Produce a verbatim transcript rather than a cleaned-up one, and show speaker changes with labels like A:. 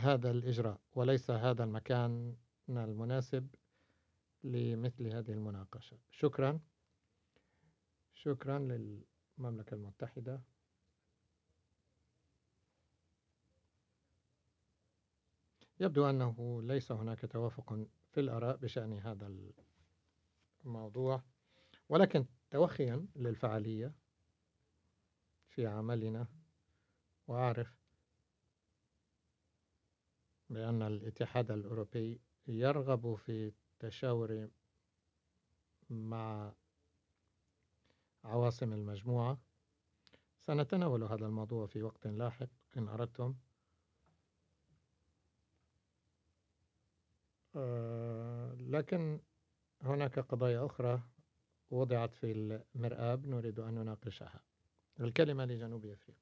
A: هذا الإجراء، وليس هذا المكان المناسب لمثل هذه المناقشة. شكرا. شكرا للمملكة المتحدة. يبدو أنه ليس هناك توافق في الآراء بشأن هذا الموضوع، ولكن توخيا للفعالية في عملنا، وأعرف بأن الاتحاد الأوروبي يرغب في التشاور مع عواصم المجموعة. سنتناول هذا الموضوع في وقت لاحق إن أردتم. أه لكن هناك قضايا أخرى وضعت في المرآب نريد أن نناقشها. الكلمة لجنوب أفريقيا.